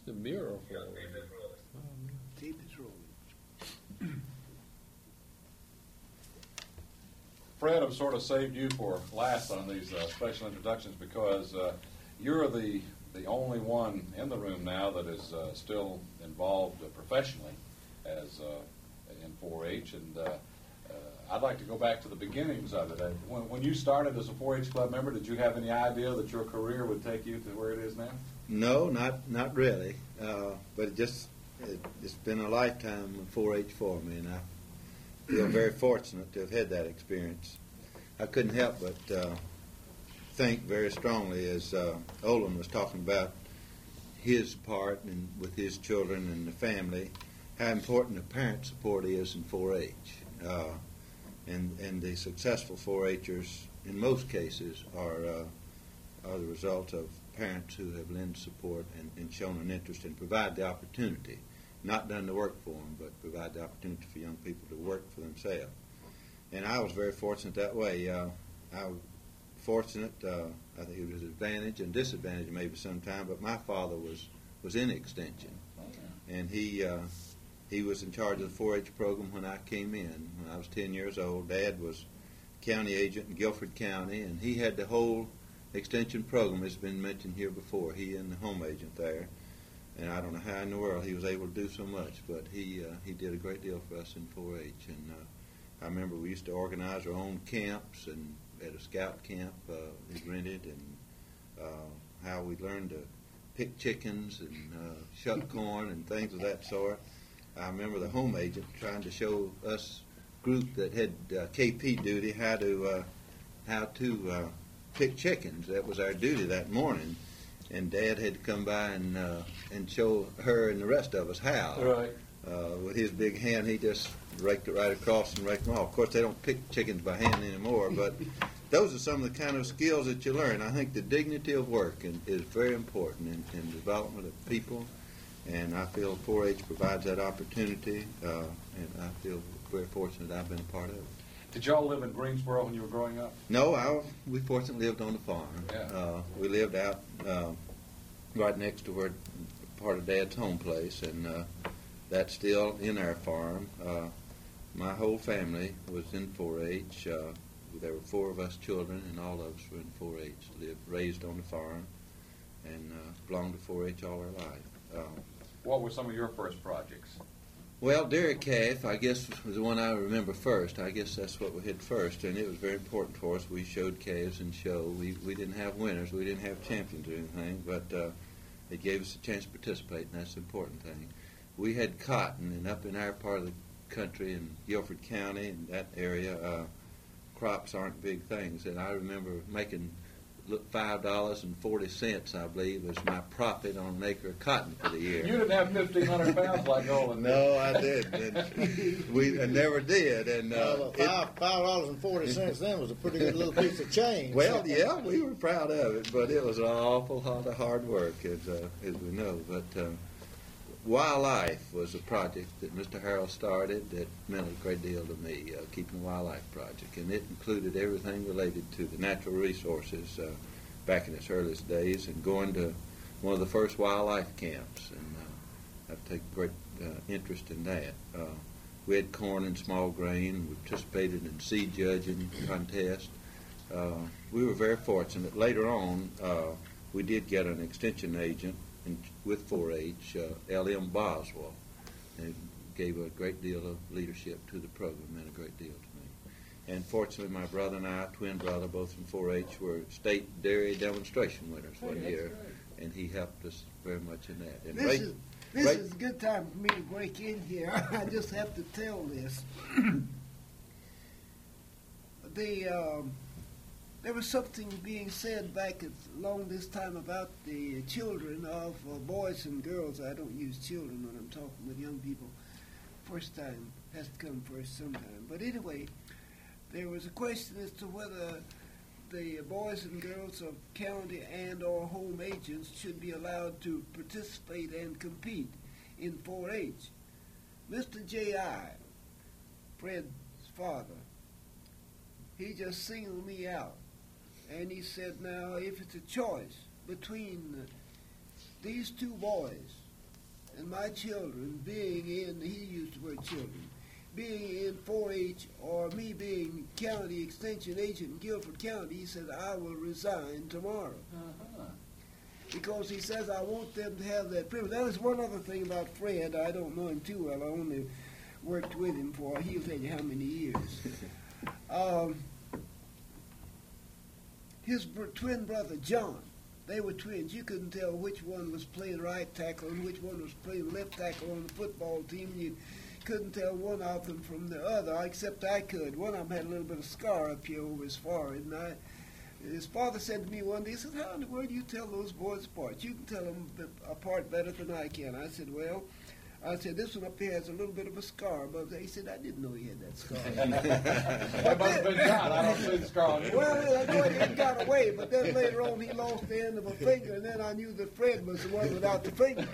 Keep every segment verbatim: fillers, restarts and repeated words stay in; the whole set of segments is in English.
the mirror for? Tape is rolling. Fred, I've sort of saved you for last on these uh, special introductions because uh, you're the the only one in the room now that is uh, still involved uh, professionally as uh, in four H, and uh, uh, I'd like to go back to the beginnings of it. Uh, when, when you started as a four H club member, did you have any idea that your career would take you to where it is now? No, not not really. Uh, but it just it, it's been a lifetime of four H for me, and I feel very fortunate to have had that experience. I couldn't help but uh, think very strongly as uh, Olin was talking about his part and with his children and the family, how important the parent support is in four H. Uh, and, and the successful four Hers, in most cases, are, uh, are the result of parents who have lent support and, and shown an interest and provide the opportunity, not done the work for them, but provide the opportunity for young people to work for themselves. And I was very fortunate that way. Uh, I was fortunate, uh, I think it was advantage and disadvantage maybe sometime, but my father was, was in Extension. And he uh, he was in charge of the four H program when I came in. When I was ten years old, Dad was county agent in Guilford County, and he had the whole Extension program. It's been mentioned here before. He and the home agent there. And I don't know how in the world he was able to do so much, but he uh, he did a great deal for us in four H. And uh, I remember we used to organize our own camps, and at a scout camp uh, we rented, and uh, how we learned to pick chickens and uh, shuck corn and things of that sort. I remember the home agent trying to show us group that had uh, K P duty how to uh, how to uh, pick chickens. That was our duty that morning, and Dad had to come by and uh, and show her and the rest of us how. Right. Uh, with his big hand, he just raked it right across and raked them off. Of course, they don't pick chickens by hand anymore, but those are some of the kind of skills that you learn. I think the dignity of work in, is very important in, in the development of people, and I feel four H provides that opportunity, uh, and I feel very fortunate I've been a part of it. Did y'all live in Greensboro when you were growing up? No, I, we fortunately lived on the farm. Yeah. Uh, we lived out uh, right next to where part of Dad's home place, and uh, that's still in our farm. Uh, my whole family was in four H. Uh, there were four of us children, and all of us were in four H. Lived, raised on the farm, and uh, belonged to four H all our life. Uh, What were some of your first projects? Well, Dairy Calf, I guess, was the one I remember first. I guess that's what we hit first, and it was very important for us. We showed calves and show. We we didn't have winners. We didn't have champions or anything, but uh, it gave us a chance to participate, and that's the important thing. We had cotton, and up in our part of the country, in Guilford County, and that area, uh, crops aren't big things. And I remember making five dollars and forty cents, I believe, was my profit on an acre of cotton for the year. You didn't have fifteen hundred pounds like Olin. No, I didn't. And we I never did. And uh, Well, five five dollars and forty cents then was a pretty good little piece of change. well, yeah, we were proud of it, but it was an awful lot of hard work, as uh, as we know. But uh, Wildlife was a project that Mister Harrell started that meant a great deal to me, uh, keeping the Wildlife Project, and it included everything related to the natural resources uh, back in its earliest days, and going to one of the first wildlife camps, and uh, I take great uh, interest in that. Uh, we had corn and small grain. We participated in seed judging contests. Uh, we were very fortunate. Later on, uh, we did get an extension agent in, with four H, uh, L M Boswell, and gave a great deal of leadership to the program, meant a great deal to me. And fortunately, my brother and I, twin brother, both from four H, were state dairy demonstration winners Hey, one that's year, great. and he helped us very much in that. And This Ray- is this Ray- is a good time for me to break in here. I just have to tell this. the um, there was something being said back at, along this time about the children of uh, boys and girls. I don't use children when I'm talking with young people. First time has to come first sometime. But anyway, there was a question as to whether the boys and girls of county and or home agents should be allowed to participate and compete in four H. Mister J I, Fred's father, he just singled me out, and he said, now, if it's a choice between these two boys, and my children being in, he used the word children, being in four H or me being county extension agent in Guilford County, he said, I will resign tomorrow. Uh-huh. Because he says, I want them to have that privilege. Now, there's one other thing about Fred. I don't know him too well. I only worked with him for, he'll tell you how many years. um, his br- twin brother, John, they were twins. You couldn't tell which one was playing right tackle and which one was playing left tackle on the football team. You couldn't tell one of them from the other, except I could. One of them had a little bit of scar up here over his forehead, and I, his father said to me one day, he said, how in the world do you tell those boys apart? You can tell them apart better than I can. I said, well, I said, this one up here has a little bit of a scar. But he said, I didn't know he had that scar. That must have been John. I don't see the scar on you. Well, I know he got away, but then later on he lost the end of a finger, and then I knew that Fred was the one without the finger.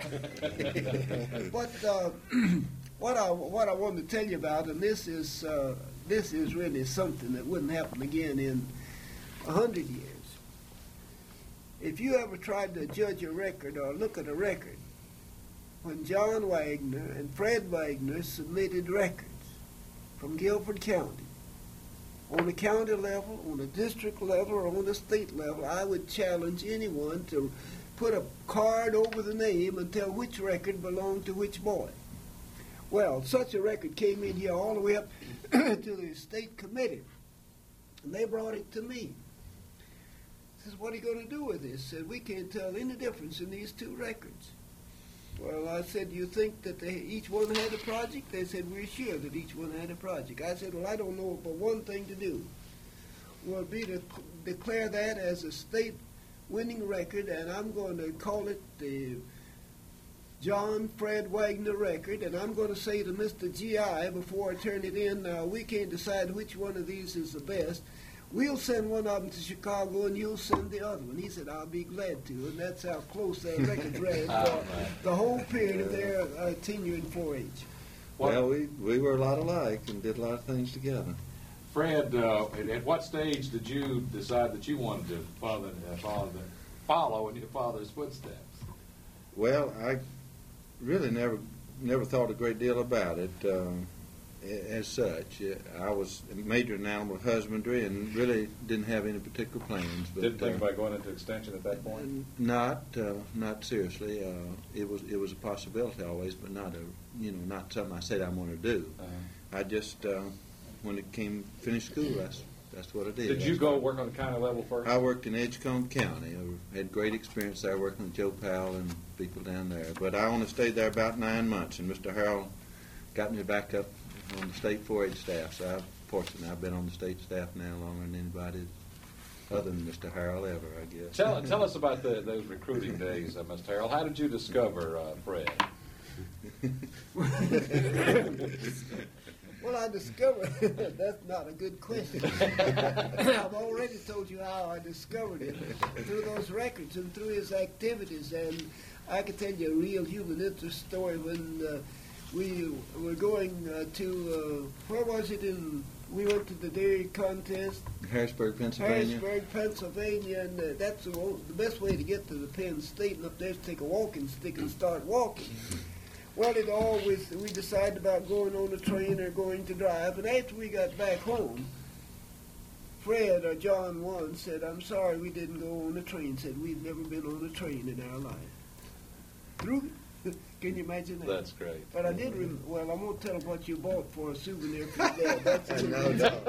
But uh, what I what I wanted to tell you about, and this is uh, this is really something that wouldn't happen again in a hundred years. If you ever tried to judge a record or look at a record, when John Wagner and Fred Wagner submitted records from Guilford County, on the county level, on the district level, or on the state level, I would challenge anyone to put a card over the name and tell which record belonged to which boy. Well, such a record came in here all the way up to the state committee, and they brought it to me. Says, what are you going to do with this? Said, we can't tell any difference in these two records. Well, I said, you think that they, each one had a project? They said, we're sure that each one had a project. I said, well, I don't know but one thing to do. Will be to declare that as a state winning record, and I'm going to call it the John Fred Wagner record, and I'm going to say to Mister G I before I turn it in, now we can't decide which one of these is the best. We'll send one of them to Chicago, and you'll send the other one. He said, I'll be glad to, and that's how close that record ran for the whole period of their uh, tenure in four H. Well, we, we were a lot alike and did a lot of things together. Fred, uh, at, at what stage did you decide that you wanted to follow, uh, follow, the, follow in your father's footsteps? Well, I really never never thought a great deal about it. Uh, As such, I was majored in animal husbandry and really didn't have any particular plans. But, Didn't think uh, about going into extension at that point? Not, uh, not seriously. Uh, it was it was a possibility always, but not a you know not something I said I wanted to do. Uh-huh. I just uh, when it came finished school, that's that's what I did. Did you go work on the county level first? I worked in Edgecombe County. I had great experience there working with Joe Powell and people down there. But I only stayed there about nine months, and Mister Harrell got me back up on the state four H staff. So I'm fortunate I've been on the state staff now longer than anybody other than Mister Harrell ever, I guess. Tell, tell us about the, those recruiting days, uh, Mister Harrell. How did you discover uh, Fred? Well, I discovered that's not a good question. I've already told you how I discovered it through those records and through his activities. And I can tell you a real human interest story when uh, we were going uh, to, uh, where was it in, we went to the dairy contest. Harrisburg, Pennsylvania. Harrisburg, Pennsylvania, and uh, that's the, the best way to get to the Penn State, and up there is take a walking stick and start walking. Well, it always, we decided about going on the train or going to drive, and after we got back home, Fred or John one said, I'm sorry we didn't go on the train, said we've never been on a train in our life. Through Can you imagine that? That's great. But I did, rem- well, I won't tell them what you bought for a souvenir for your dad. That's No, no.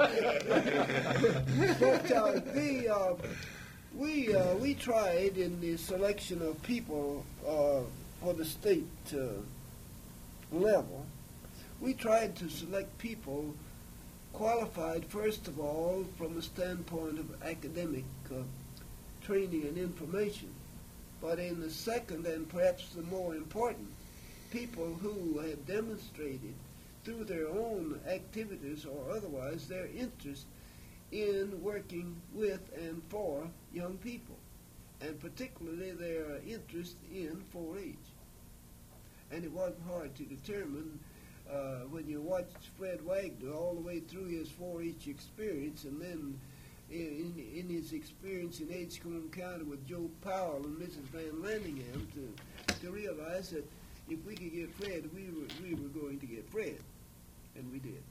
But uh, the, uh, we, uh, we tried in the selection of people uh, for the state uh, level, we tried to select people qualified, first of all, from the standpoint of academic uh, training and information. But in the second, and perhaps the more important, people who had demonstrated through their own activities or otherwise their interest in working with and for young people, and particularly their interest in four H. And it wasn't hard to determine uh, when you watched Fred Wagner all the way through his four H experience, and then in, in his experience in Edgecombe County with Joe Powell and Missus Van Landingham, to, to realize that if we could get Fred, we were, we were going to get Fred, and we did.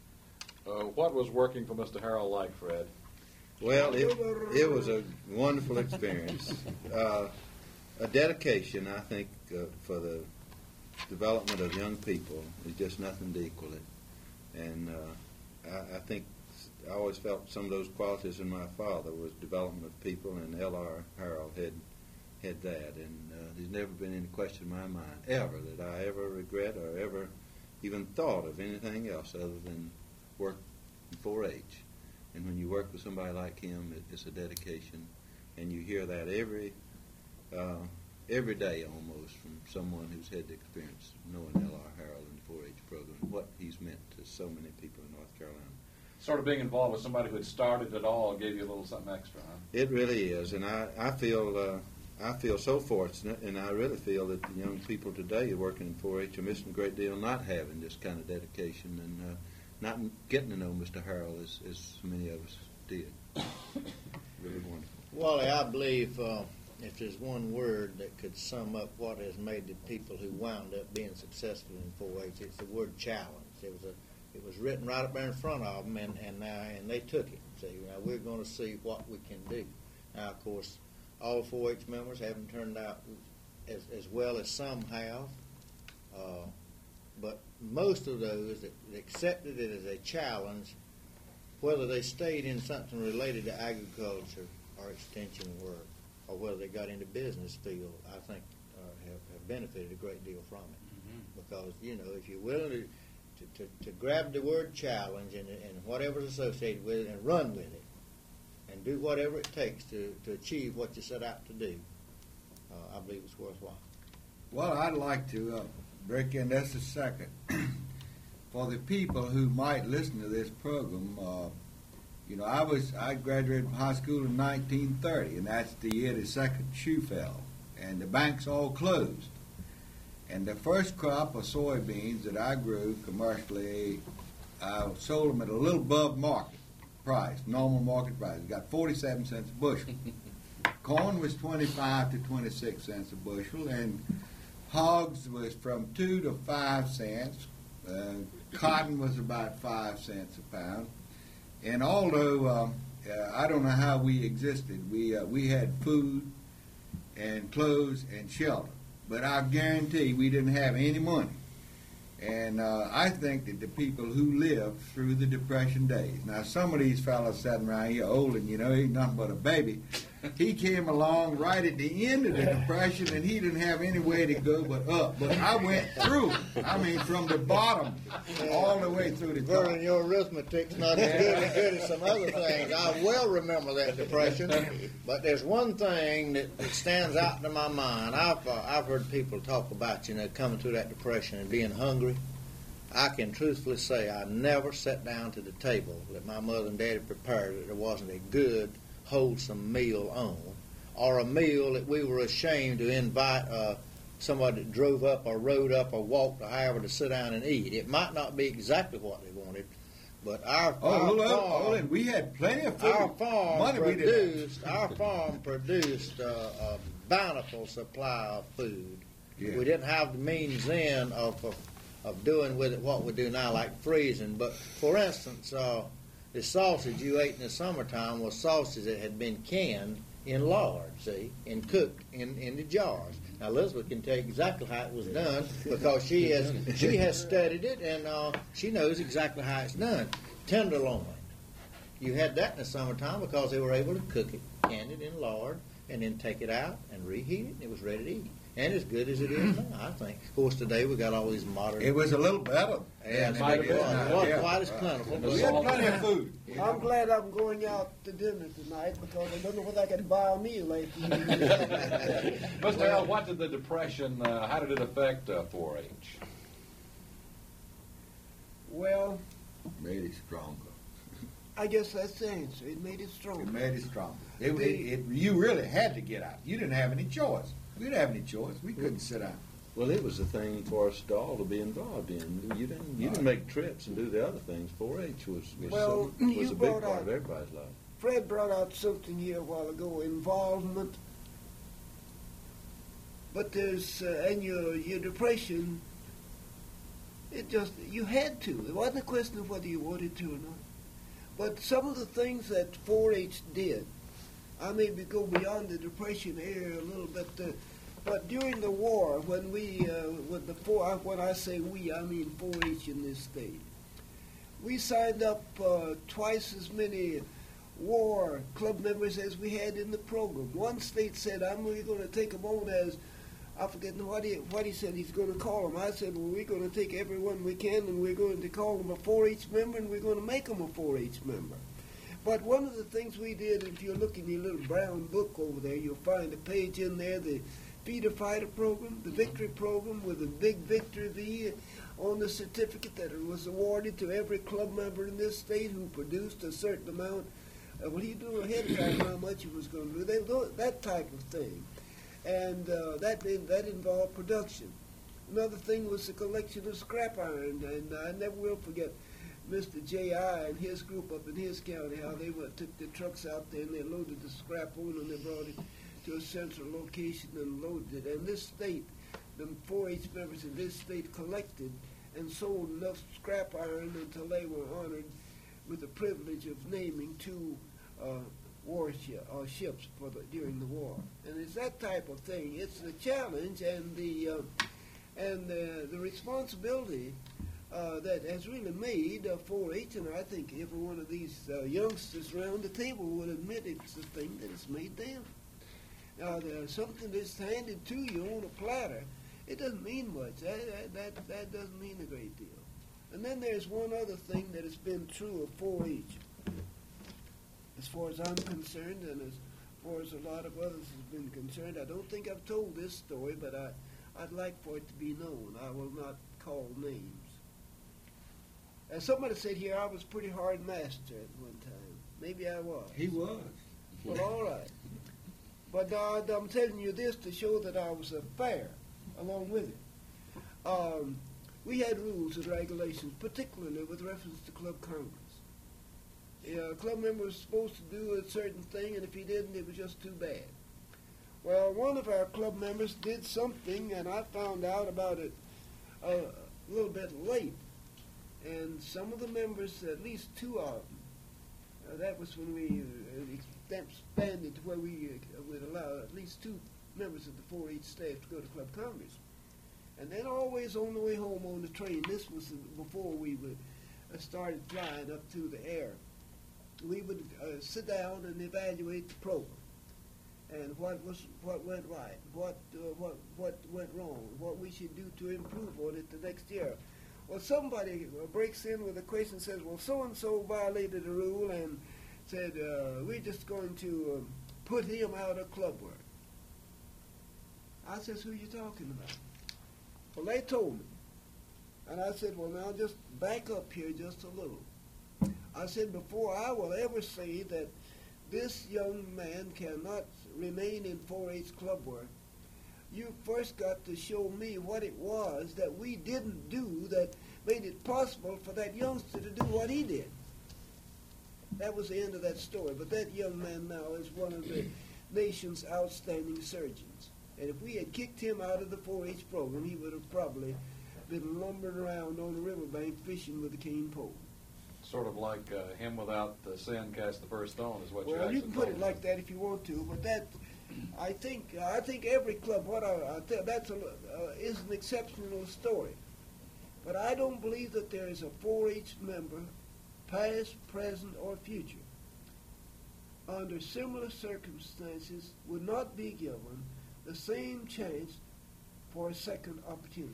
Uh, what was working for Mister Harrell like, Fred? Well, it, it was a wonderful experience. Uh, a dedication, I think, uh, for the development of young people is just nothing to equal it. And uh, I, I think I always felt some of those qualities in my father was development of people, and L R Harrell had had that. And uh, there's never been any question in my mind ever that I ever regret or ever even thought of anything else other than work in four H. And when you work with somebody like him, it, it's a dedication, and you hear that every uh, every day almost from someone who's had the experience knowing L R Harrell in the four H program, what he's meant to so many people in North Carolina. Sort of being involved with somebody who had started it all gave you a little something extra, huh? It really is, and I, I feel uh, I feel so fortunate, and I really feel that the young people today working in four H are missing a great deal not having this kind of dedication and uh, not getting to know Mister Harrell as, as so many of us did. Really wonderful. Wally, I believe uh, if there's one word that could sum up what has made the people who wound up being successful in four H, it's the word challenge. It was a It was written right up there in front of them, and and, now and they took it. See, now we're going to see what we can do. Now, of course, all four H members haven't turned out as as well as some have, uh, but most of those that accepted it as a challenge, whether they stayed in something related to agriculture or extension work, or whether they got into business field, I think uh, have, have benefited a great deal from it. Mm-hmm. Because you know, if you're willing to To, to, to grab the word challenge and, and whatever's associated with it and run with it and do whatever it takes to, to achieve what you set out to do, uh, I believe it's worthwhile. Well, I'd like to uh, break in just a second. For the people who might listen to this program, uh, you know, I was I graduated from high school in nineteen thirty, and that's the year the second shoe fell, and the banks all closed. And the first crop of soybeans that I grew commercially, I sold them at a little above market price, normal market price. It got forty-seven cents a bushel. Corn was twenty-five to twenty-six cents a bushel, and hogs was from two to five cents. Uh, cotton was about five cents a pound. And although um, uh, I don't know how we existed, we uh, we had food and clothes and shelter. But I guarantee we didn't have any money. And uh, I think that the people who lived through the Depression days, now some of these fellows sitting around here, Olin, you know, he's nothing but a baby. He came along right at the end of the Depression, and he didn't have any way to go but up. But I went through, I mean, from the bottom all the way through the top. Vernon, your arithmetic's not as good, as good as some other things. I well remember that Depression. But there's one thing that, that stands out in my mind. I've, uh, I've heard people talk about, you know, coming through that Depression and being hungry. I can truthfully say I never sat down to the table that my mother and daddy prepared that there wasn't a good, wholesome meal on, or a meal that we were ashamed to invite uh, somebody that drove up or rode up or walked or however to sit down and eat. It might not be exactly what they wanted, but our, oh, our look, farm, oh, we had plenty of food. Our farm Money we produced, our farm produced uh, a bountiful supply of food. Yeah. We didn't have the means then of, of of doing with it what we do now, like freezing. But for instance, uh, the sausage you ate in the summertime was sausage that had been canned in lard, see, and cooked in, in the jars. Now Elizabeth can tell you exactly how it was done because she has she has studied it, and uh, she knows exactly how it's done. Tenderloin, you had that in the summertime because they were able to cook it, can it in lard, and then take it out and reheat it, and it was ready to eat. And as good as it is now, I think. Of course, today we got all these modern. It was a little better. Yeah, than it it is was. now. It wasn't Yeah. quite as plentiful. We But had plenty of food. I'm glad I'm going out to dinner tonight because I don't know whether I can buy a meal after Mister L, what did the Depression, uh, how did it affect uh, four H? Well, Made it stronger. I guess that's the answer. It made it stronger. It made it stronger. It, it, it, you really had to get out. You didn't have any choice. We didn't have any choice. We couldn't sit out. Well, it was a thing for us to all to be involved in. You didn't you didn't make trips and do the other things. four H was was, Well, so, was you a big brought part out- of everybody's life. Fred brought out something here a while ago, involvement. But there's, uh, and your, your depression, it just, you had to. It wasn't a question of whether you wanted to or not. But some of the things that four H did, I maybe go beyond the depression area a little bit, uh, but during the war, when we, uh, with the four, when I say we, I mean four H in this state, we signed up uh, twice as many war club members as we had in the program. One state said, I'm really going to take them on as, I forget what he, what he said he's going to call them. I said, well, we're going to take everyone we can and we're going to call them a four H member and we're going to make them a four H member. But one of the things we did, if you look in your little brown book over there, you'll find a page in there, the Feeder Fighter program, the Victory program with a big Victory V on the certificate that it was awarded to every club member in this state who produced a certain amount. Uh, well, he knew ahead of time how much he was going to do. They, that type of thing. And uh, that that involved production. Another thing was the collection of scrap iron, and I never will forget Mister J I and his group up in his county, how they went, took the trucks out there and they loaded the scrap on and they brought it to a central location and loaded it. And this state, the four H members in this state collected and sold enough scrap iron until they were honored with the privilege of naming two uh, warship or ships for the, during the war. And it's that type of thing. It's the challenge and the uh, and the, the responsibility uh, that has really made uh, four H, and I think every one of these uh, youngsters around the table would admit it's the thing that has made them. Now, there's something that's handed to you on a platter. It doesn't mean much. That, that, that, that doesn't mean a great deal. And then there's one other thing that has been true of four H. As far as I'm concerned, and as far as a lot of others have been concerned, I don't think I've told this story, but I, I'd like for it to be known. I will not call names. As somebody said here, I was pretty hard master at one time. Maybe I was. He was. Well, all right. But uh, I'm telling you this to show that I was uh, fair along with it. Um, we had rules and regulations, particularly with reference to Club Congress. A club member was supposed to do a certain thing, and if he didn't, it was just too bad. Well, one of our club members did something, and I found out about it uh, a little bit late. And some of the members, at least two of them, uh, that was when we uh, expanded to where we uh, would allow at least two members of the four H staff to go to Club Congress. And then always on the way home on the train, this was before we would, uh, started flying up through the air, we would uh, sit down and evaluate the program and what was what went right, what uh, what what went wrong, what we should do to improve on it the next year. Well, somebody uh, breaks in with a question and says, well, so-and-so violated a rule and said, uh, we're just going to um, put him out of club work. I says, who are you talking about? Well, they told me. And I said, well, now just back up here just a little. I said, before I will ever say that this young man cannot remain in four H club work, you first got to show me what it was that we didn't do that made it possible for that youngster to do what he did. That was the end of that story. But that young man now is one of the nation's outstanding surgeons. And if we had kicked him out of the four H program, he would have probably been lumbering around on the riverbank fishing with a cane pole. Sort of like uh, him without the sin cast the first stone is what you Well, actually you can put told it me. like that if you want to, but that, I think, I think every club, what I, I tell, that's a, uh, is an exceptional story. But I don't believe that there is a four H member, past, present, or future, under similar circumstances, would not be given the same chance for a second opportunity.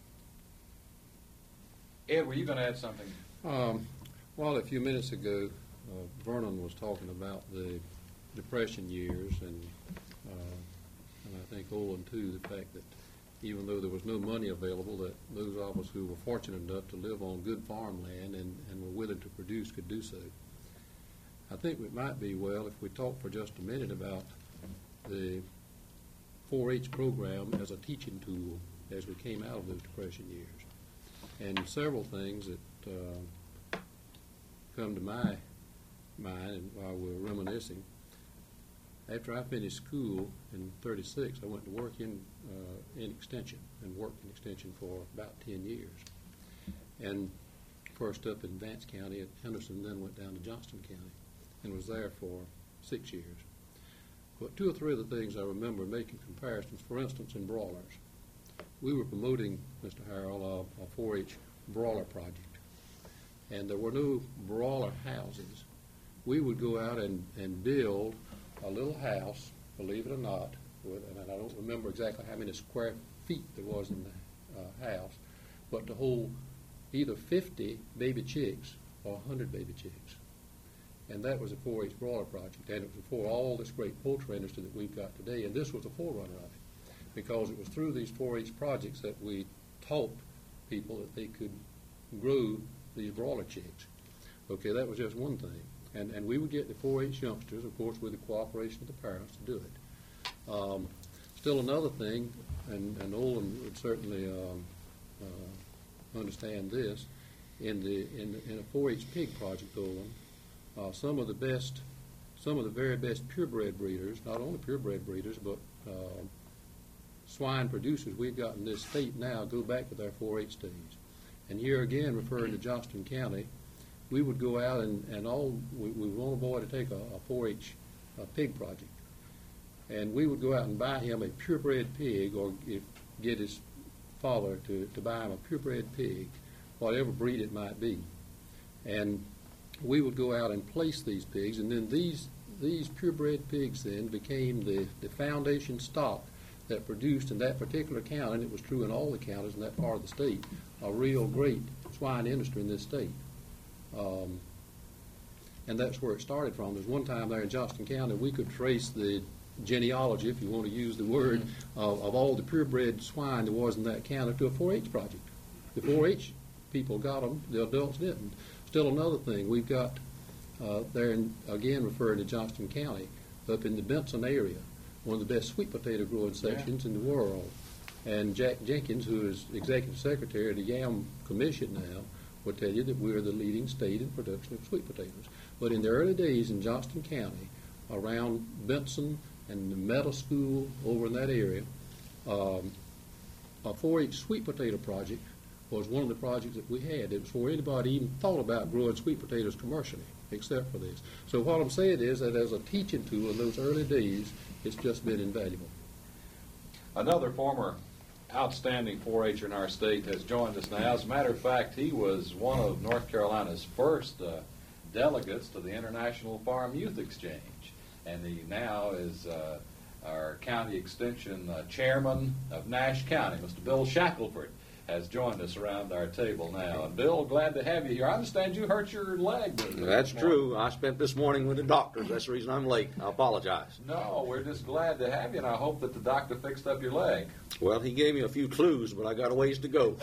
Ed, were you going to add something? Um, well, a few minutes ago, uh, Vernon was talking about the Depression years, and uh, and I think Olin too, the fact that even though there was no money available, that those of us who were fortunate enough to live on good farmland and, and were willing to produce could do so. I think it might be well if we talk for just a minute about the four H program as a teaching tool as we came out of those Depression years. And several things that uh, come to my mind and while we're reminiscing. after I finished school in thirty-six, I went to work in uh, in extension and worked in extension for about ten years. And first up in Vance County at Henderson, then went down to Johnston County and was there for six years. But two or three of the things I remember making comparisons, for instance, in broilers. We were promoting, Mister Harrell, a, a four H broiler project. And there were no broiler houses. We would go out and, and build a little house, believe it or not, with, and I don't remember exactly how many square feet there was in the uh, house, but to hold either fifty baby chicks or one hundred baby chicks. And that was a four H broiler project, and it was before all this great poultry industry that we've got today, and this was a forerunner of it, because it was through these four H projects that we taught people that they could grow these broiler chicks. Okay, that was just one thing. And, and we would get the four H youngsters, of course, with the cooperation of the parents, to do it. Um, still another thing, and, and Olin would certainly um, uh, understand this, in the in, the, in a four H pig project, Olin, uh, some of the best, some of the very best purebred breeders, not only purebred breeders, but uh, swine producers we've got in this state now go back to their four H days. And here again, referring to Johnston County, we would go out and, and all, we, we want a boy to take a, a four H a pig project. And we would go out and buy him a purebred pig, or if, get his father to, to buy him a purebred pig, whatever breed it might be. And we would go out and place these pigs, and then these, these purebred pigs then became the, the foundation stock that produced in that particular county, and it was true in all the counties in that part of the state, a real great swine industry in this state. Um, and that's where it started from. There's one time there in Johnston County we could trace the genealogy, if you want to use the word, mm-hmm. of, of all the purebred swine there was in that county to a four H project. The four H people got them, the adults didn't. Still another thing, we've got uh, there, in, again referring to Johnston County, up in the Benson area, one of the best sweet potato growing sections yeah. in the world. And Jack Jenkins, who is Executive Secretary of the Yam Commission now, will tell you that we're the leading state in production of sweet potatoes. But in the early days in Johnston County, around Benson and the Meadow School over in that area, um, a four H sweet potato project was one of the projects that we had. It was before anybody even thought about growing sweet potatoes commercially, except for this. So what I'm saying is that as a teaching tool in those early days, it's just been invaluable. Another former outstanding four H in our state has joined us now. As a matter of fact, he was one of North Carolina's first uh, delegates to the International Farm Youth Exchange, and he now is uh, our county extension uh, chairman of Nash County. Mister Bill Shackelford has joined us around our table now. And Bill, glad to have you here. I understand you hurt your leg. That's true. I spent this morning with the doctors. That's the reason I'm late. I apologize. No, we're just glad to have you, and I hope that the doctor fixed up your leg. Well, he gave me a few clues, but I got a ways to go.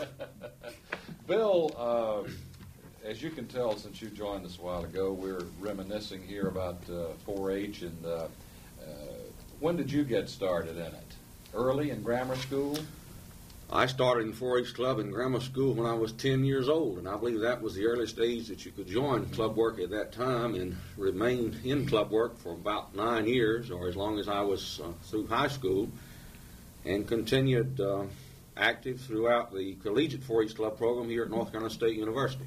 Bill, uh, as you can tell since you joined us a while ago, we're reminiscing here about uh, four H. And uh, uh, when did you get started in it? Early in grammar school? I started in four H club in grammar school when I was ten years old, and I believe that was the earliest age that you could join club work at that time, and remained in club work for about nine years, or as long as I was uh, through high school, and continued uh, active throughout the collegiate four H club program here at North Carolina State University.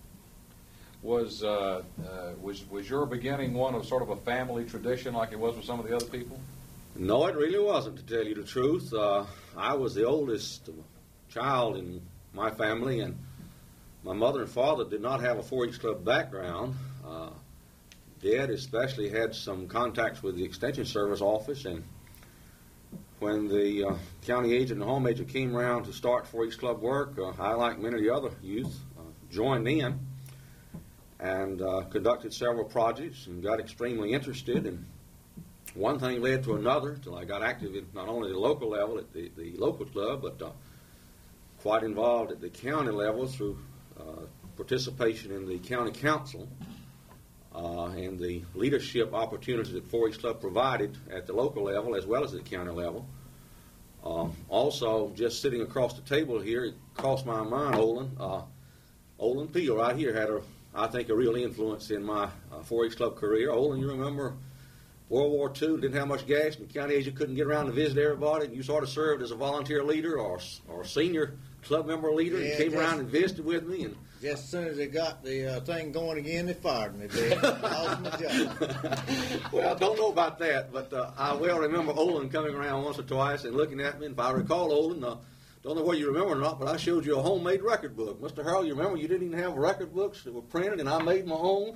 Was, uh, uh, was, was your beginning one of sort of a family tradition like it was with some of the other people? No, it really wasn't, to tell you the truth. Uh, I was the oldest child in my family, and my mother and father did not have a four H club background. Uh, Dad especially had some contacts with the Extension Service office, and when the uh, county agent and home agent came around to start four H club work, uh, I, like many of the other youth, uh, joined in and uh, conducted several projects and got extremely interested, and one thing led to another till I got active in not only the local level at the, the local club, but uh, quite involved at the county level through uh, participation in the county council uh, and the leadership opportunities that four H club provided at the local level as well as at the county level. Um, also, just sitting across the table here, it crossed my mind, Olin. Uh, Olin Peel right here had, a, I think, a real influence in my uh, four H club career. Olin, you remember World War Two, didn't have much gas, and the county agent couldn't get around to visit everybody, and you sort of served as a volunteer leader or or senior club member leader, Yeah, and came just- around and visited with me. And Just as soon as they got the uh, thing going again, they fired me. They lost my job. well, I don't know about that, but uh, I well remember Olin coming around once or twice and looking at me. And if I recall, Olin, uh, don't know whether you remember or not, but I showed you a homemade record book. Mister Harold, you remember you didn't even have record books that were printed, and I made my own?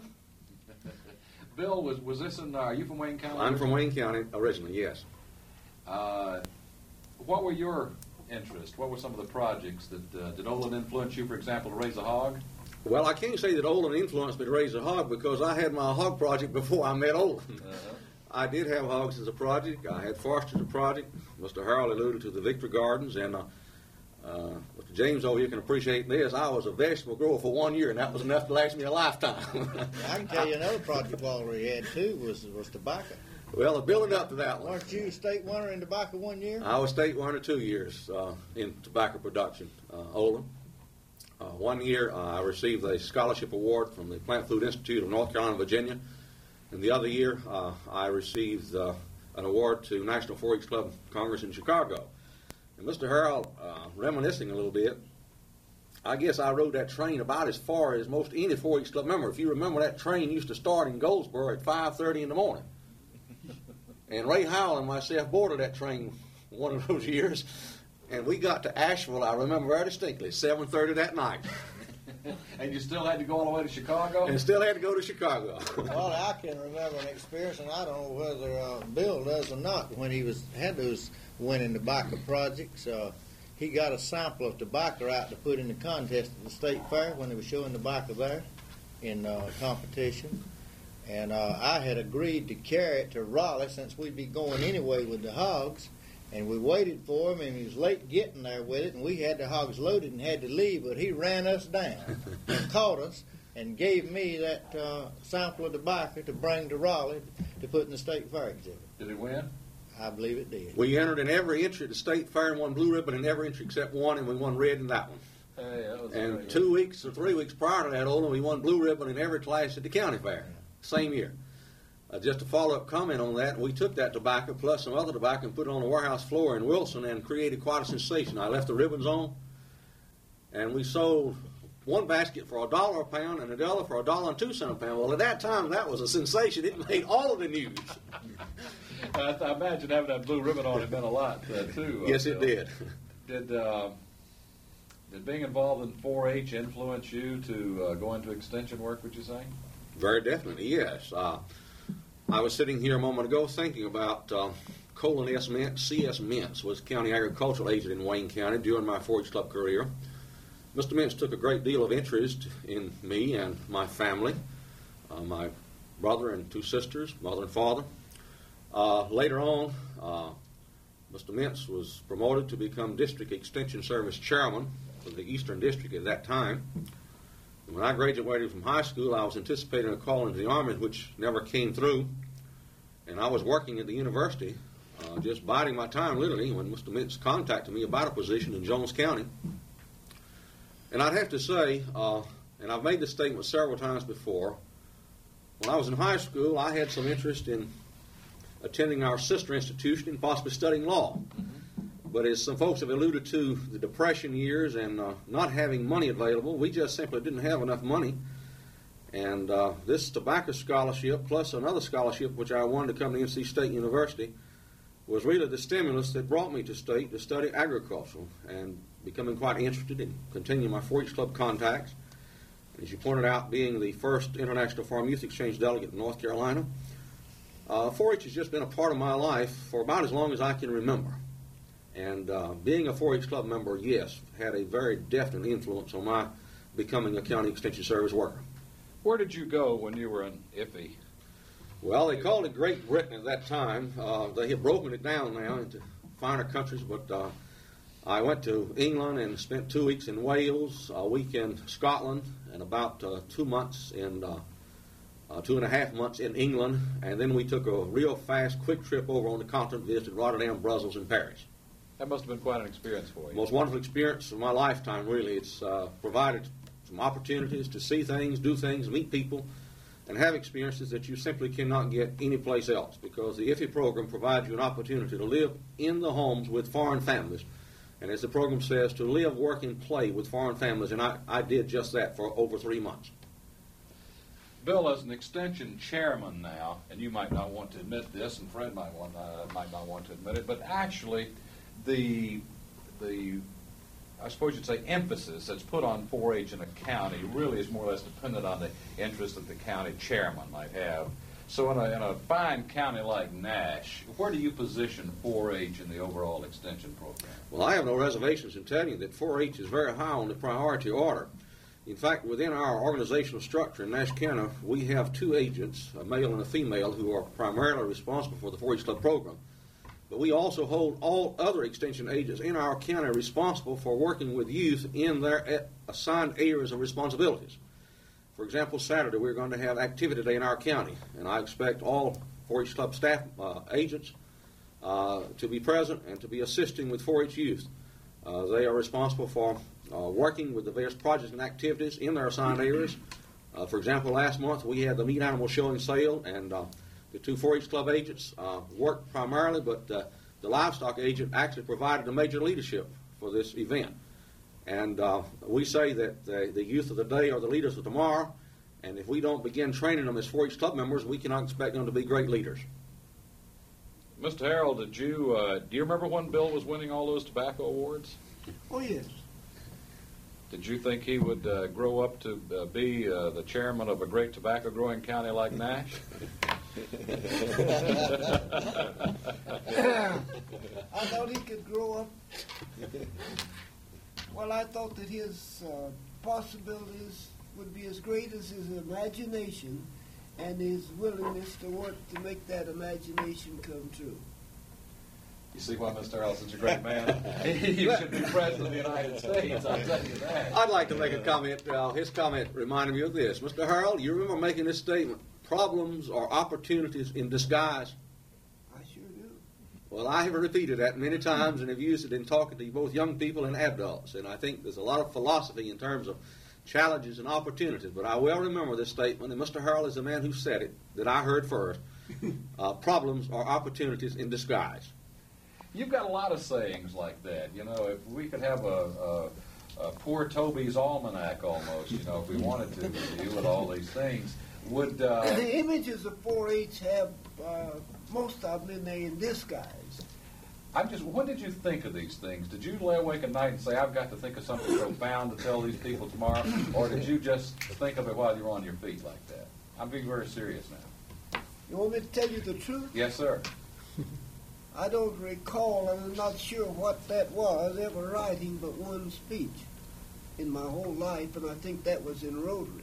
Bill, was was this in? Uh, are you from Wayne County? I'm from Wayne County originally, yes. Uh, what were your interests? What were some of the projects that uh, did Olin influence you, for example, to raise a hog? Well, I can't say that Olin influenced me to raise a hog because I had my hog project before I met Olin. Uh-huh. I did have hogs as a project. I had forestry as a project. Mister Harold alluded to the Victory Gardens, and uh, uh, Mister James over here can appreciate this. I was a vegetable grower for one year, and that was enough to last me a lifetime. I can tell you another project Walter had too was was tobacco. Well, building up to that one. Weren't you state winner in tobacco one year? I was state winner two years uh, in tobacco production, uh, Olin. Uh, one year uh, I received a scholarship award from the Plant Food Institute of North Carolina, Virginia. And the other year uh, I received uh, an award to National four H Club Congress in Chicago. And Mister Harold, uh, reminiscing a little bit, I guess I rode that train about as far as most any four H Club member. If you remember, that train used to start in Goldsboro at five thirty in the morning. And Ray Howell and myself boarded that train one of those years, and we got to Asheville, I remember very distinctly, seven thirty that night. And you still had to go all the way to Chicago? And still had to go to Chicago. Well, I can remember an experience, and I don't know whether uh, Bill does or not. When he was had those winning tobacco projects, uh, he got a sample of tobacco out to put in the contest at the state fair when they were showing tobacco there in uh, competition. And uh, I had agreed to carry it to Raleigh since we'd be going anyway with the hogs. And we waited for him, and he was late getting there with it, and we had the hogs loaded and had to leave, but he ran us down and caught us and gave me that uh, sample of tobacco to bring to Raleigh to put in the state fair exhibit. Did he win? I believe it did. We entered in every entry at the state fair and won blue ribbon in every entry except one, and we won red in that one. Hey, that was And very two good. weeks or three weeks prior to that, Olin, we won blue ribbon in every class at the county fair, same year. Uh, just a follow-up comment on that, we took that tobacco plus some other tobacco and put it on the warehouse floor in Wilson and created quite a sensation. I left the ribbons on, and we sold one basket for a dollar a pound and the other for a dollar and two cents a pound. Well, at that time, that was a sensation. It made all of the news. I, I imagine having that blue ribbon on it meant a lot, uh, too. uh, Yes, it Bill. did. Did, uh, did being involved in four H influence you to uh, go into extension work, would you say? Very definitely, yes. Uh, I was sitting here a moment ago thinking about uh, Colin S. Mintz. C S. Mintz was county agricultural agent in Wayne County during my four H Club career. Mister Mintz took a great deal of interest in me and my family, uh, my brother and two sisters, mother and father. Uh, later on, uh, Mister Mintz was promoted to become District Extension Service Chairman for the Eastern District at that time. When I graduated from high school, I was anticipating a call into the Army, which never came through. And I was working at the university, uh, just biding my time, literally, when Mister Mintz contacted me about a position in Jones County. And I'd have to say, uh, and I've made this statement several times before, when I was in high school, I had some interest in attending our sister institution and possibly studying law. But as some folks have alluded to, the Depression years and uh, not having money available, we just simply didn't have enough money. And uh, this tobacco scholarship, plus another scholarship which I won to come to N C State University, was really the stimulus that brought me to State to study agriculture and becoming quite interested in continuing my four H Club contacts. As you pointed out, being the first International Farm Youth Exchange delegate in North Carolina, uh, four H has just been a part of my life for about as long as I can remember. And uh, being a four H Club member, yes, had a very definite influence on my becoming a county extension service worker. Where did you go when you were in I F I? Well, they called it Great Britain at that time. Uh, they have broken it down now into finer countries, but uh, I went to England and spent two weeks in Wales, a week in Scotland, and about uh, two months in, uh, uh, two and a half months in England, and then we took a real fast, quick trip over on the continent, visited Rotterdam, Brussels, and Paris. That must have been quite an experience for you. Most wonderful experience of my lifetime, really. It's uh, provided some opportunities to see things, do things, meet people, and have experiences that you simply cannot get anyplace else, because the I F E program provides you an opportunity to live in the homes with foreign families. And as the program says, to live, work, and play with foreign families, and I, I did just that for over three months. Bill, as an extension chairman now, and you might not want to admit this, and Fred might want uh, might not want to admit it, but actually, the the I suppose you'd say emphasis that's put on four H in a county really is more or less dependent on the interest that the county chairman might have. So in a, in a fine county like Nash, where do you position four H in the overall extension program? Well, I have no reservations in telling you that four H is very high on the priority order. In fact, within our organizational structure in Nash County, we have two agents, a male and a female, who are primarily responsible for the four H Club program. But we also hold all other extension agents in our county responsible for working with youth in their assigned areas of responsibilities. For example, Saturday we're going to have activity day in our county, and I expect all four H Club staff uh, agents uh, to be present and to be assisting with four H youth. Uh, they are responsible for uh, working with the various projects and activities in their assigned areas. Uh, for example, last month we had the meat animal show and sale, and uh, the two four H Club agents uh, worked primarily, but uh, the livestock agent actually provided the major leadership for this event. And uh, we say that the, the youth of the day are the leaders of tomorrow, and if we don't begin training them as four H Club members, we cannot expect them to be great leaders. Mister Harold, did you uh, do you remember when Bill was winning all those tobacco awards? Oh, yes. Did you think he would uh, grow up to uh, be uh, the chairman of a great tobacco-growing county like Nash? I thought he could grow up. Well, I thought that his uh, possibilities would be as great as his imagination and his willingness to work to make that imagination come true. You see why Mister Harold's such a great man? He should be president of the United States, I'll tell you that. I'd like to make a comment. Uh, his comment reminded me of this. Mister Harold, you remember making this statement, problems are opportunities in disguise? I sure do. Well, I have repeated that many times and have used it in talking to both young people and adults. And I think there's a lot of philosophy in terms of challenges and opportunities. But I well remember this statement, and Mister Harold is the man who said it, that I heard first. Uh, problems are opportunities in disguise. You've got a lot of sayings like that. You know, if we could have a, a, a poor Toby's almanac almost, you know, if we wanted to deal with all these things, would... Uh, the images of four H have uh, most of them in there in disguise. I'm just, when did you think of these things? Did you lay awake at night and say, I've got to think of something profound to tell these people tomorrow? Or did you just think of it while you were on your feet like that? I'm being very serious now. You want me to tell you the truth? Yes, sir. I don't recall, and I'm not sure what that was, ever writing but one speech in my whole life, and I think that was in Rotary.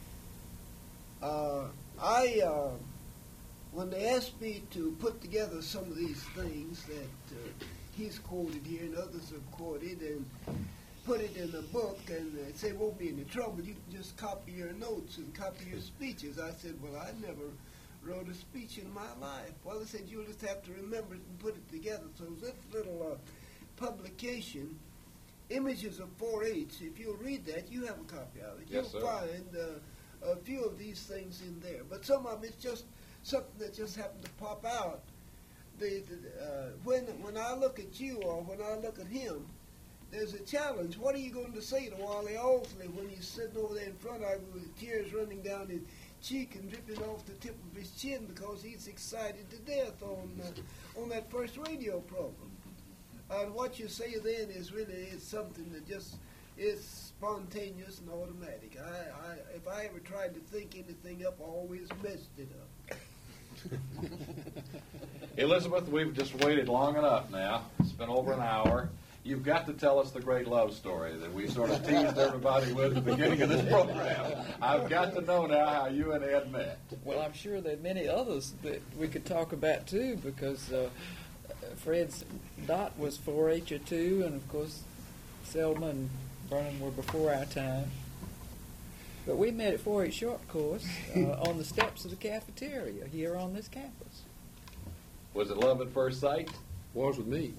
Uh, I, uh, when they asked me to put together some of these things that uh, he's quoted here and others have quoted, and put it in a book, and they say, won't be any trouble, you can just copy your notes and copy your speeches. I said, well, I never wrote a speech in my life. Well, they said, you'll just have to remember it and put it together. So this little uh, publication, Images of four H, if you'll read that, you have a copy of it. Yes, you'll sir. find uh, a few of these things in there. But some of it's just something that just happened to pop out. The, the, uh, when, when I look at you or when I look at him, there's a challenge. What are you going to say to Wally Owsley when he's sitting over there in front of you with tears running down his cheek and dripping off the tip of his chin because he's excited to death on uh, on that first radio program? And what you say then is really is something that just is spontaneous and automatic. I, I if I ever tried to think anything up, I always messed it up. Elizabeth, we've just waited long enough now. It's been over an hour. You've got to tell us the great love story that we sort of teased everybody with at the beginning of this program. I've got to know now how you and Ed met. Well, I'm sure there are many others that we could talk about, too, because uh, Fred's Dot was four H or two, and, of course, Selma and Vernon were before our time. But we met at four H Short Course uh, on the steps of the cafeteria here on this campus. Was it love at first sight? Was with me.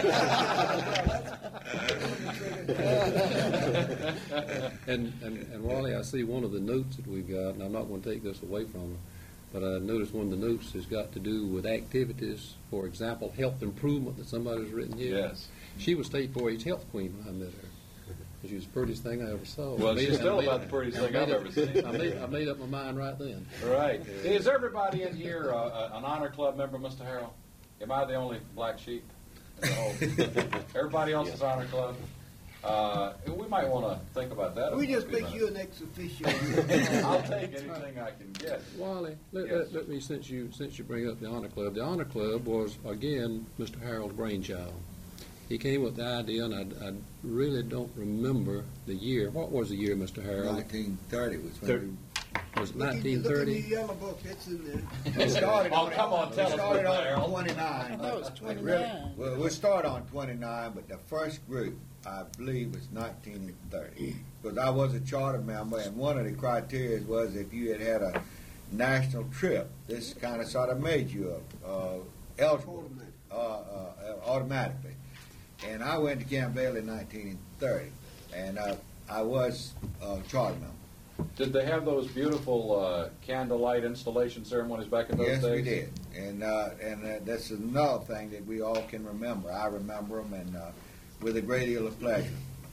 and, and, and Wally, I see one of the notes that we've got, and I'm not going to take this away from her, but I noticed one of the notes has got to do with activities, for example, health improvement that somebody's written here. Yes. She was state four H health queen when I met her. She was the prettiest thing I ever saw. Well, I made- she's I still made- about the prettiest I thing made I've up- ever seen. I made, I made up my mind right then. Right. Is everybody in here uh, uh, an honor club member, Mister Harrell? Am I the only black sheep? Oh. Everybody else is honor club. Uh, we might want to think about that. We in a just few make minutes. you an ex officio. I'll take anything I can get. Wally, let, Yes. let, let me, since you since you bring up the Honor Club, the Honor Club was, again, Mister Harold's brainchild. He came with the idea, and I, I really don't remember the year. What was the year, Mister Harold? nineteen thirty was Thir- when Was it Look in- nineteen Look in thirty? the yellow book, it's in there. we, we started Oh, on come on, it, tell we us, started Mister on Harold. twenty-nine. No, it's But twenty-nine. really- Well, we started on twenty-nine, but the first group, I believe, was nineteen thirty. Because I was a charter member, and one of the criteria was if you had had a national trip, this kind of sort of made you uh, eligible Automatic. uh, uh, automatically. And I went to Camp Vale in nineteen thirty, and uh, I was a charter member. Did they have those beautiful uh, candlelight installation ceremonies back in those Yes, days? we did, and uh, and uh, that's another thing that we all can remember. I remember them, and uh, with a great deal of pleasure.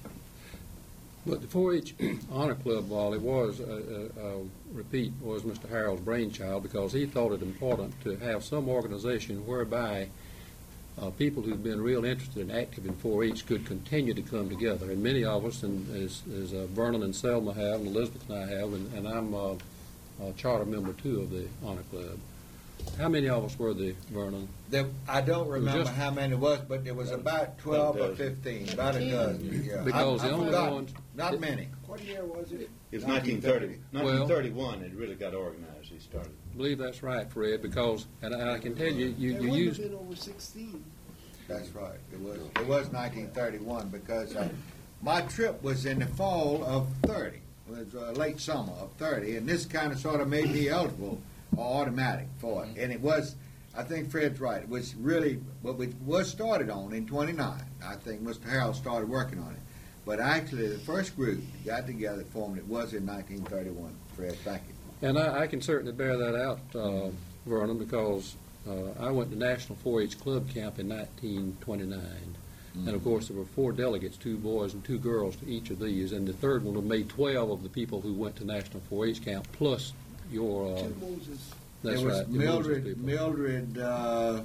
But the four H Honor Club, Wally, was, uh, uh, uh, repeat, was Mister Harold's brainchild because he thought it important to have some organization whereby uh, people who've been real interested and active in four H could continue to come together. And many of us, and as, as uh, Vernon and Selma have, and Elizabeth and I have, and, and I'm uh, a charter member too of the Honor Club. How many of us were there, Vernon? There, I don't remember just- how many it was, but there was about twelve or fifteen, about a dozen. Yeah. Because I, the I only forgot. ones- Not many. What year was it? It was nineteen thirty. Well- nineteen thirty-one, it really got organized. He started. I believe that's right, Fred, because, and I, I can tell you, you, There you wouldn't used, have been over sixteen. That's right. It was. It was nineteen thirty-one because uh, my trip was in the fall of thirty. It was uh, late summer of thirty, and this kind of sort of made me eligible or automatic for it. And it was. I think Fred's right. It was really what we was started on in twenty-nine. I think Mister Harold started working on it. But actually, the first group that got together formed it was in nineteen thirty-one. Fred, thank you. and I, I can certainly bear that out, uh, Vernon, because uh, I went to National four H Club Camp in nineteen twenty-nine. And of course, there were four delegates, two boys and two girls to each of these, and the third one made twelve of the people who went to National four H Camp, plus your, uh, Two Moses. that's There was right, the Moses Mildred. people. Mildred. Uh,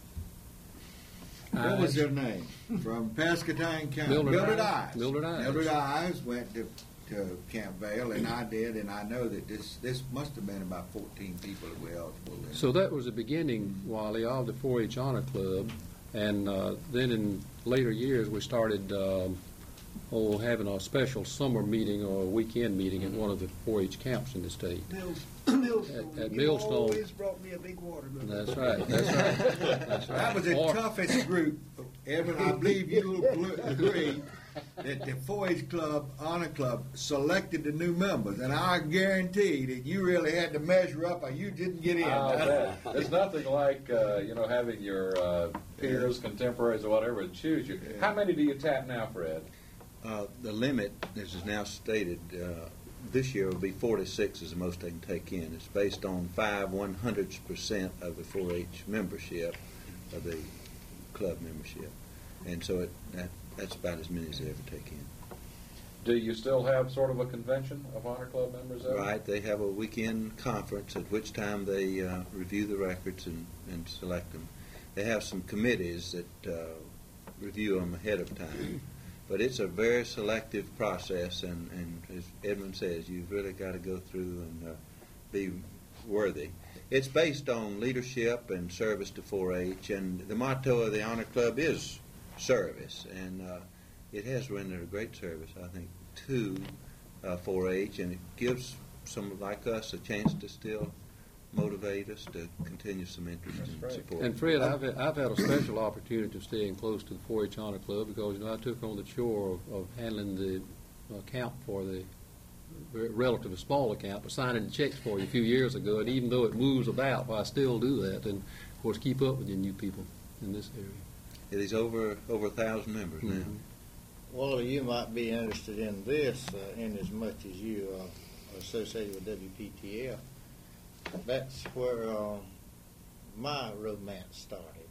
what was Eyes. her name? From Pasquotank County. Mildred Eyes. Eyes. Mildred Eyes. Mildred Eyes went to, to Camp Vale, and I did, and I know that this this must have been about fourteen people that were eligible. Then. So that was the beginning, Wally, of the four H Honor Club, and uh, then in later years we started um, oh, having a special summer meeting or a weekend meeting at one of the four H camps in the state. Mills, Millstone. At- at you Millstone. always brought me a big watermelon. That's right, that's right, that's right. That was the Or- toughest group. Evan, I believe you'll bl- agree that the four H Club, Honor Club, selected the new members, and I guarantee that you really had to measure up or you didn't get in. I'll bet. There's nothing like uh, you know having your uh, peers, contemporaries, or whatever to choose you. How many do you tap now, Fred? Uh, the limit, as is now stated, uh, this year will be forty-six is the most they can take in. It's based on five one hundredths percent of the four H membership, of the club membership. And so it, that, that's about as many as they ever take in. Do you still have sort of a convention of Honor Club members? Evan? Right, they have a weekend conference at which time they uh, review the records and, and select them. They have some committees that uh, review them ahead of time. But it's a very selective process, and, and as Edmund says, you've really got to go through and uh, be worthy. It's based on leadership and service to four H, and the motto of the Honor Club is service, and uh, it has rendered a great service, I think, to uh, four H, and it gives someone like us a chance to still motivate us to continue some interest That's and right. support. And Fred, I've, I've had a special opportunity of staying close to the four H Honor Club because, you know, I took on the chore of, of handling the account for the relatively small account, but signing the checks for you a few years ago, and even though it moves about, well, I still do that, and of course keep up with the new people in this area. It is over over a thousand members now. Well, you might be interested in this uh, in as much as you uh, are associated with W P T F. That's where uh, my romance started.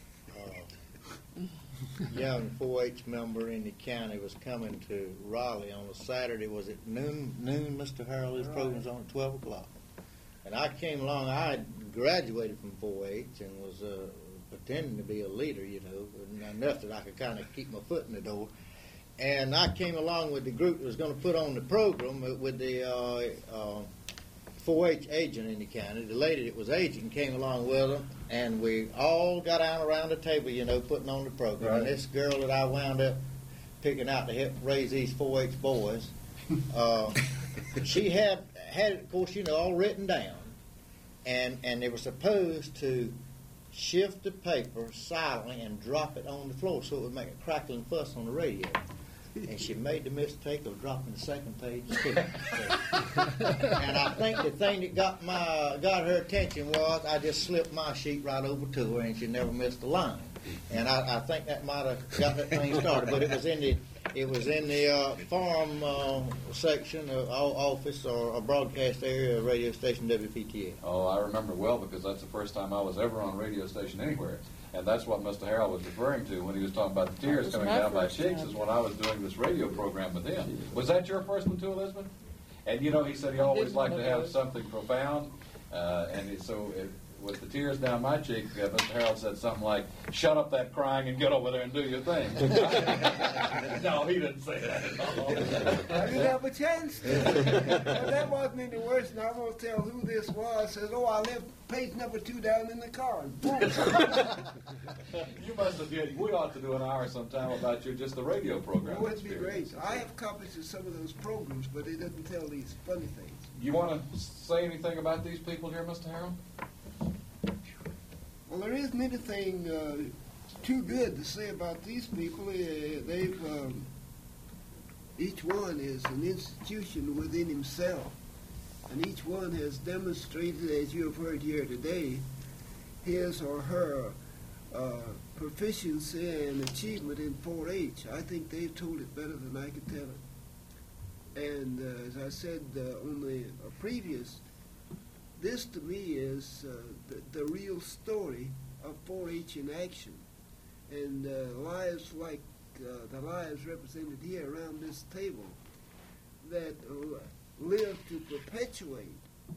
Uh, young four H member in the county was coming to Raleigh on a Saturday. Was it noon? Noon, Mister Harold. His program's on at twelve o'clock. And I came along. I had graduated from four H and was uh, pretending to be a leader, you know, enough that I could kind of keep my foot in the door. And I came along with the group that was going to put on the program with the uh, uh, four H agent in the county. The lady that was agent came along with them, and we all got down around the table, you know, putting on the program. Right. And this girl that I wound up picking out to help raise these four H boys, uh, she had, had it, of course, you know, all written down. And, and they were supposed to shift the paper silently and drop it on the floor so it would make a crackling fuss on the radio. And she made the mistake of dropping the second page too. And I think the thing that got my got her attention was I just slipped my sheet right over to her, and she never missed a line. And I, I think that might have got that thing started. But it was in the it was in the uh, farm uh, section, of office or a broadcast area, radio station W P T F. Oh, I remember well because that's the first time I was ever on a radio station anywhere. And that's what Mister Harold was referring to when he was talking about the tears was coming my down my first cheeks time. is when I was doing this radio program with him. Was that your first one too, Elizabeth? And you know, he said he always didn't liked to know have that. something profound. Uh, and it, so it, with the tears down my cheek, uh, Mister Harold said something like, "Shut up that crying and get over there and do your thing." No, he didn't say that at all. I didn't have a chance to. But that wasn't any worse, and I won't tell who this was. Says, "Oh, I left page number two down in the car." Boom. You must have did. We ought to do an hour sometime about your just the radio program. It would be experience. great. I have copies of some of those programs, but they didn't tell these funny things. You want to say anything about these people here, Mister Harold? Well, there isn't anything uh, too good to say about these people. Uh, they've um, each one is an institution within himself, and each one has demonstrated, as you have heard here today, his or her uh, proficiency and achievement in four H. I think they've told it better than I could tell it. And uh, as I said uh, on the uh, previous, this to me is uh, the, the real story of four H in action. And uh, lives like uh, the lives represented here around this table that uh, live to perpetuate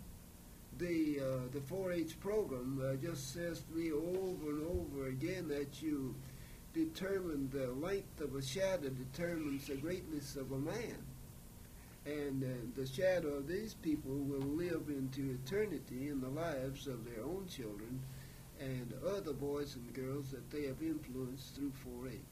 the uh, the four H program uh, just says to me over and over again that you determine the length of a shadow determines the greatness of a man. And uh, the shadow of these people will live into eternity in the lives of their own children and other boys and girls that they have influenced through four H.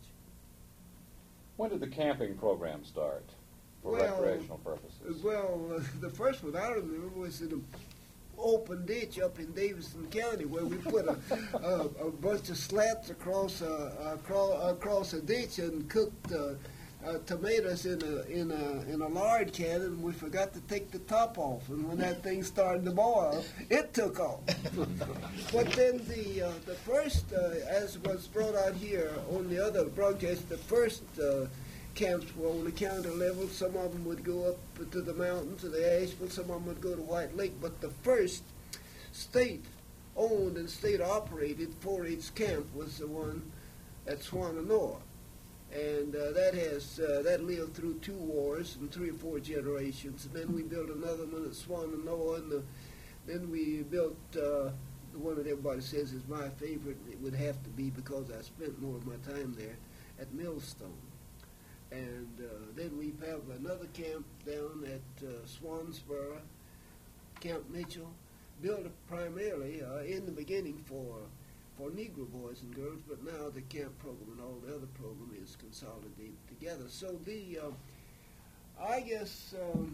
When did the camping program start for Well, recreational purposes? Well, uh, the first one I remember was in an open ditch up in Davidson County where we put a, a, a bunch of slats across a, across, across a ditch and cooked uh, Uh, tomatoes in a in a in a lard can, and we forgot to take the top off. And when that thing started to boil, it took off. But then the uh, the first, uh, as was brought out here on the other broadcast, the first uh, camps were on the county level. Some of them would go up to the mountains to the Asheville. Some of them would go to White Lake. But the first state-owned and state-operated four H camp was the one at Swannanoa. And uh, that has uh, that lived through two wars and three or four generations. And then we built another one at Swannanoa, and the, then we built uh, the one that everybody says is my favorite. It would have to be because I spent more of my time there at Millstone. And uh, then we have another camp down at uh, Swansboro, Camp Mitchell, built primarily uh, in the beginning for. for Negro boys and girls, but now the camp program and all the other program is consolidated together. So the, uh, I guess um,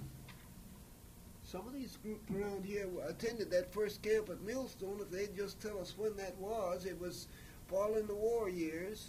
some of these groups around here attended that first camp at Millstone. If they'd just tell us when that was, it was following the war years.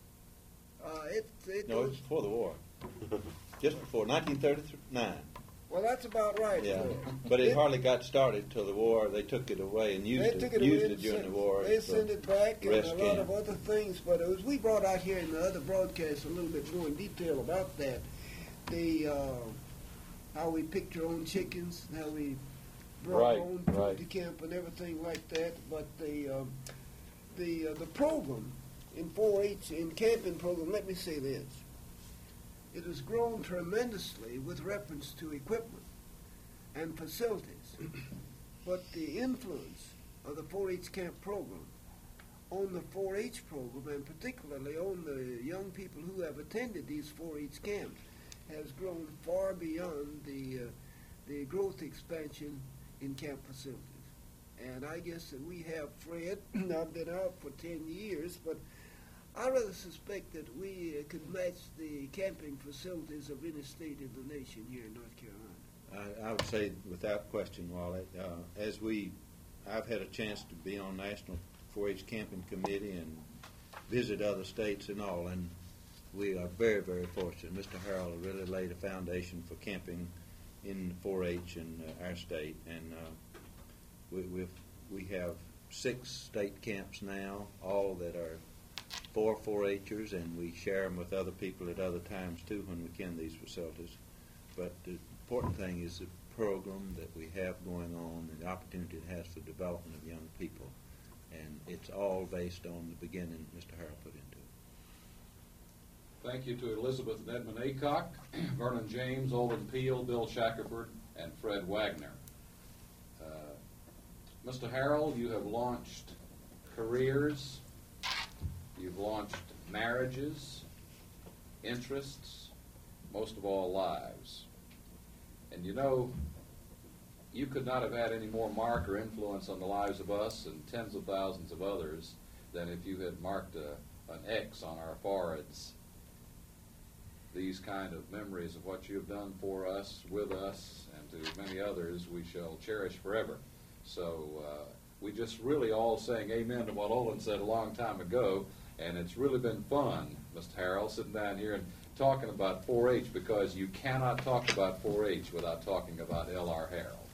Uh, it, it No, it was, was before the war. Just before, nineteen thirty-nine. Well, that's about right. Yeah, Fred. but it They- hardly got started till the war. They took it away and used They it, took it used away it during and the war. They as sent a it back and rest a lot camp. of other things. But as we brought out here in the other broadcast a little bit more in detail about that, the uh, how we picked our own chickens, how we brought Right, our own food right. to camp and everything like that. But the um, the uh, the program in four H in camping program. Let me say this: it has grown tremendously with reference to equipment and facilities. But the influence of the four H camp program on the four H program, and particularly on the young people who have attended these four H camps, has grown far beyond the uh, the growth expansion in camp facilities. And I guess that we have, Fred, I've been out for ten years, but I rather suspect that we uh, could match the camping facilities of any state in the nation here in North Carolina. I, I would say without question, Wally, uh, as we, I've had a chance to be on National four H Camping Committee and visit other states and all, and we are very, very fortunate. Mister Harrell really laid a foundation for camping in four H in uh, our state, and uh, we we've, we have six state camps now, all that are for four Hers, and we share them with other people at other times too when we can, these facilities. But the important thing is the program that we have going on and the opportunity it has for development of young people. And it's all based on the beginning Mister Harrell put into it. Thank you to Elizabeth and Edmund Aycock, Vernon James, Olin Peel, Bill Shackelford, and Fred Wagner. Uh, Mister Harrell, you have launched careers, you've launched marriages, interests, most of all lives. And you know, you could not have had any more mark or influence on the lives of us and tens of thousands of others than if you had marked a, an X on our foreheads. These kind of memories of what you have done for us, with us, and to many others we shall cherish forever. So uh, we just really all saying amen to what Olin said a long time ago, and it's really been fun, Mister Harrell, sitting down here and talking about four H, because you cannot talk about four H without talking about L R Harrell.